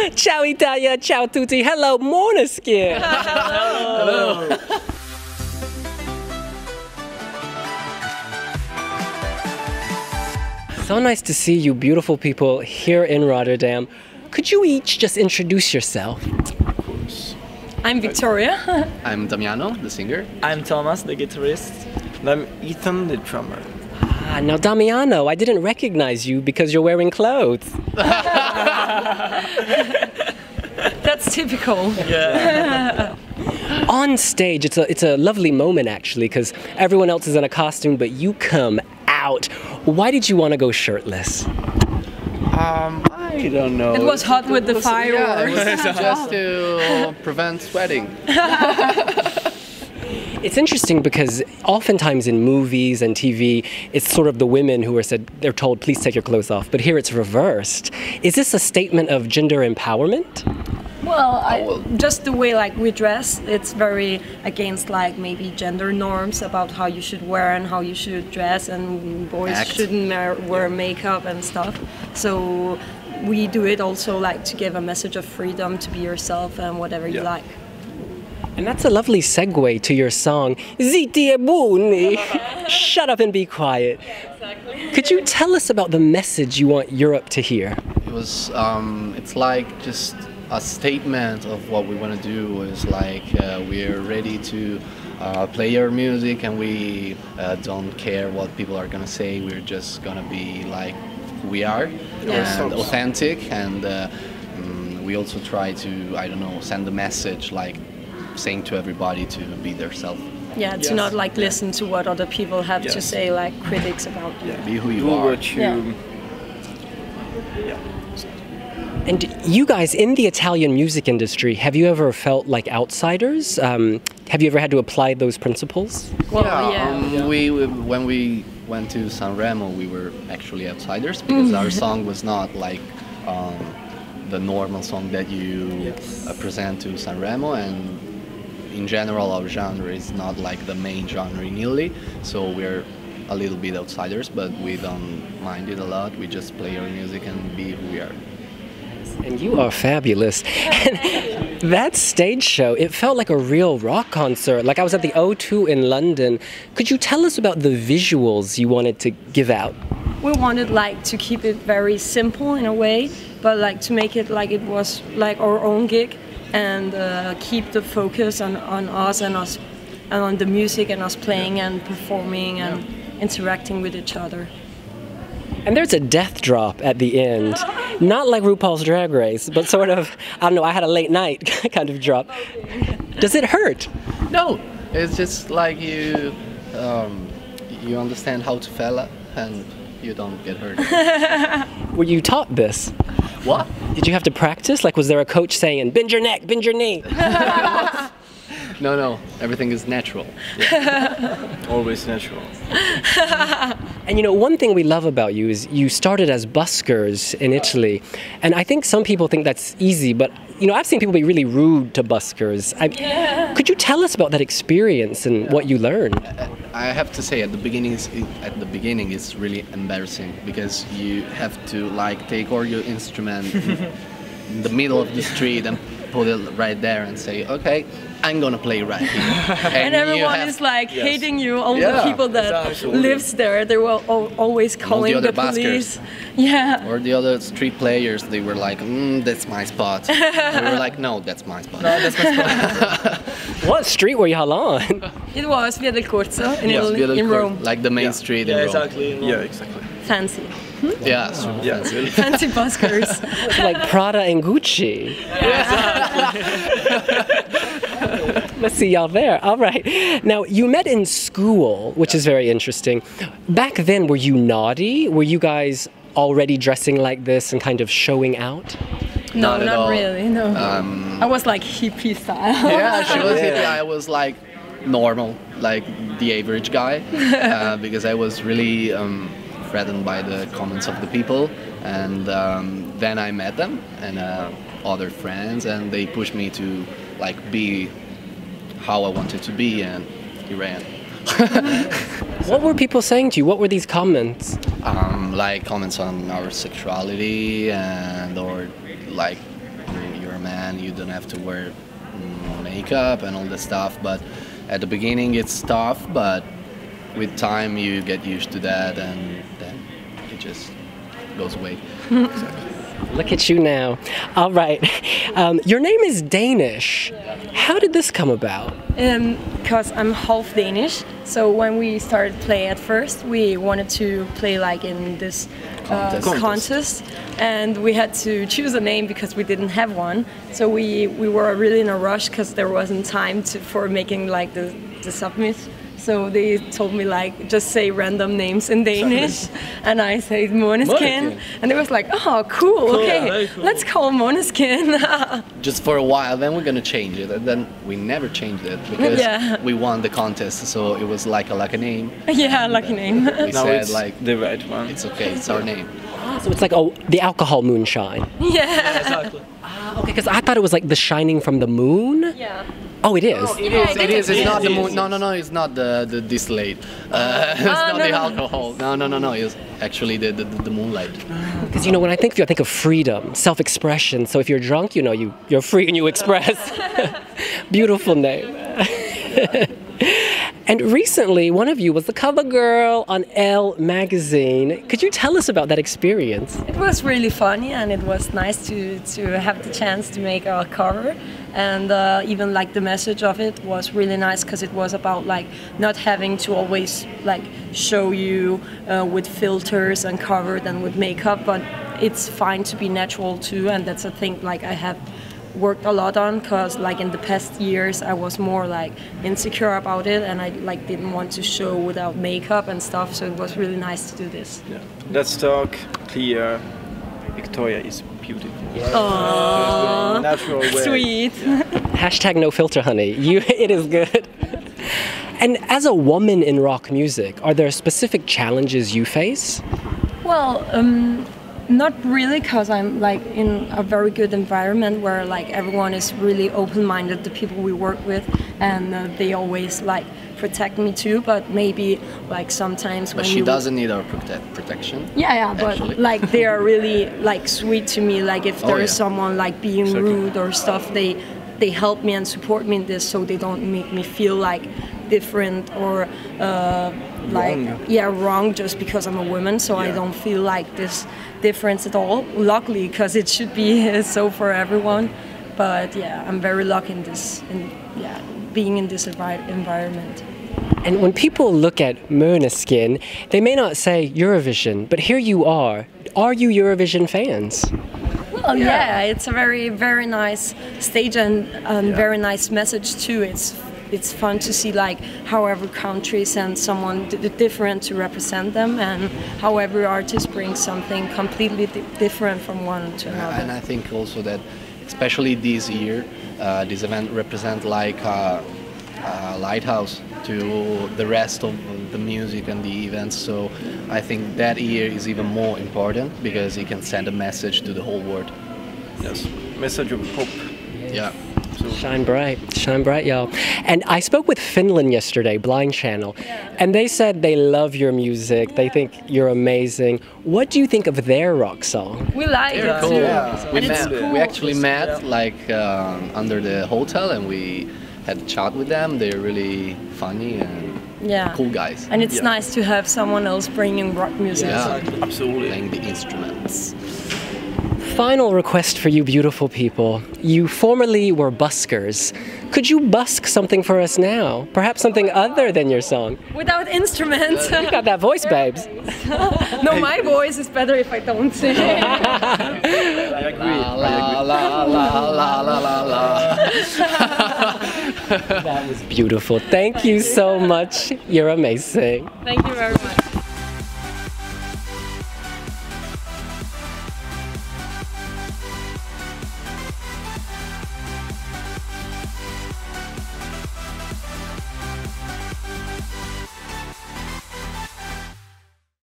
Ciao Italia, ciao tutti. Hello, Måneskin. Hello. So nice to see you beautiful people here in Rotterdam. Could you each just introduce yourself? I'm Victoria. I'm Damiano, the singer. I'm Thomas, the guitarist. And I'm Ethan, the drummer. Now Damiano, I didn't recognize you because you're wearing clothes. That's typical. Yeah. On stage, it's a lovely moment actually, because everyone else is in a costume, but you come out. Why did you want to go shirtless? I don't know. It was hot with the fireworks. Yeah, it was just to prevent sweating. It's interesting because oftentimes in movies and TV, it's sort of the women who they're told, please take your clothes off. But here it's reversed. Is this a statement of gender empowerment? Well, just the way like we dress, it's very against like maybe gender norms about how you should wear and how you should dress, and boys shouldn't wear makeup and stuff. So we do it also like to give a message of freedom to be yourself and whatever you like. And that's a lovely segue to your song, Zitti e buoni. Shut up and be quiet. Exactly. Could you tell us about the message you want Europe to hear? It was, it's like just a statement of what we want to do. Is like we're ready to play our music, and we don't care what people are gonna say. We're just gonna be like who we are, and authentic. And we also try to, I don't know, send a message like saying to everybody to be themselves. Yeah, to not like listen to what other people have to say, like critics about you. Be who you are. And you guys in the Italian music industry, have you ever felt like outsiders? Have you ever had to apply those principles? Well, when we went to Sanremo, we were actually outsiders because our song was not like the normal song that you present to Sanremo, and in general our genre is not like the main genre in Italy, so we're a little bit outsiders, but we don't mind it a lot. We just play our music and be who we are. And you are fabulous. And that stage show, it felt like a real rock concert. Like I was at the O2 in London. Could you tell us about the visuals you wanted to give out? We wanted like to keep it very simple in a way, but like to make it like it was like our own gig, and keep the focus on us and on the music and us playing and performing and interacting with each other. And there's a death drop at the end. Not like RuPaul's Drag Race, but sort of, I don't know, I had a late night kind of drop. Does it hurt? No, it's just like you understand how to fella and you don't get hurt. Were you taught this? What? Did you have to practice? Like was there a coach saying, bend your neck, bend your knee? No, everything is natural. Always natural. And you know, one thing we love about you is you started as buskers in Italy. And I think some people think that's easy, but you know, I've seen people be really rude to buskers. Could you tell us about that experience and what you learned? I have to say at the beginning it's really embarrassing because you have to like take all your instrument in the middle of the street and put it right there and say, okay, I'm gonna play right here. And everyone is like hating you. All the people that lives there, they were always calling the police. Yeah. Or the other street players, they were like, that's my spot. And we were like, no, that's my spot. No, that's my spot. What street were y'all on? It was Via del Corso in Italy, in Rome. Like the main street in Rome. Exactly. Yeah, exactly. Fancy. Yeah, super fancy. Fancy buskers. Like Prada and Gucci. Let's see y'all there. All right. Now, you met in school, which is very interesting. Back then, were you naughty? Were you guys already dressing like this and kind of showing out? No, Not not really, no. Um, I was like hippie style. Yeah, she was hippie. I was like normal, like the average guy, because I was really threatened by the comments of the people. And then I met them and other friends, and they pushed me to like be how I wanted to be, and here I am. What were people saying to you? What were these comments? Like comments on our sexuality and or like man, you don't have to wear makeup and all that stuff. But at the beginning, it's tough, but with time, you get used to that, and then it just goes away. Look at you now. All right. Your name is Danish. How did this come about? Because I'm half Danish, so when we started play at first, we wanted to play like in this contest, and we had to choose a name because we didn't have one. So we were really in a rush because there wasn't time for making like the submit. So they told me like just say random names in Danish, and I said Måneskin, and it was like, oh cool, okay, cool. Let's call Måneskin. Just for a while, then we're gonna change it, and then we never changed it because we won the contest, so it was like a lucky name. Yeah, lucky name. We now said it's like the right one. it's okay, it's our name. So it's like the alcohol moonshine. Yeah. Exactly. Okay, because I thought it was like the shining from the moon. Yeah. Oh, it is. It is. It's not the moon. No. It's not the distillate. It's not the alcohol. No. It's actually the moonlight. Because when I think of you, I think of freedom, self-expression. So if you're drunk, you're free and you express. Beautiful name. And recently, one of you was the cover girl on Elle magazine. Could you tell us about that experience? It was really funny, and it was nice to have the chance to make a cover. And even like the message of it was really nice because it was about like not having to always like show you with filters and covered and with makeup, but it's fine to be natural too. And that's a thing like I have worked a lot on, because like in the past years I was more like insecure about it, and I like didn't want to show without makeup and stuff, so it was really nice to do this. Yeah. Let's talk clear. Victoria is beautiful. Aww, natural way. sweet. Yeah. Hashtag no filter, honey. It is good. And as a woman in rock music, are there specific challenges you face? Well, not really, because I'm like in a very good environment where like everyone is really open-minded, the people we work with, and they always like protect me too. But maybe like sometimes when she doesn't need our protection. Yeah, but actually. Like they are really like sweet to me. Like if there is someone like being rude or stuff, they help me and support me in this, so they don't make me feel like different or wrong just because I'm a woman. So I don't feel like this difference at all. Luckily, because it should be so for everyone. But yeah, I'm very lucky in being in this environment. And when people look at Måneskin, they may not say Eurovision, but here you are. Are you Eurovision fans? Well, yeah, it's a very, very nice stage and very nice message too. It's fun to see like how every country sends someone different to represent them, and how every artist brings something completely different from one to another. And I think also that, especially this year, this event represents like a lighthouse to the rest of the music and the events. So I think that year is even more important because it can send a message to the whole world. Yes, message of hope. Yeah. Shine bright, y'all. And I spoke with Finland yesterday, Blind Channel, and they said they love your music. They think you're amazing. What do you think of their rock song? We like it cool. too. Yeah. We actually met like under the hotel, and we had a chat with them. They're really funny and cool guys. And it's nice to have someone else bringing rock music. Yeah, absolutely. Playing the instruments. Final request for you beautiful people. You formerly were buskers. Could you busk something for us now? Perhaps something other than your song? Without instruments. You got that voice, babes. No, my voice is better if I don't sing. I agree. La la la la la la la. That was beautiful. Thank you so much. You're amazing. Thank you very much.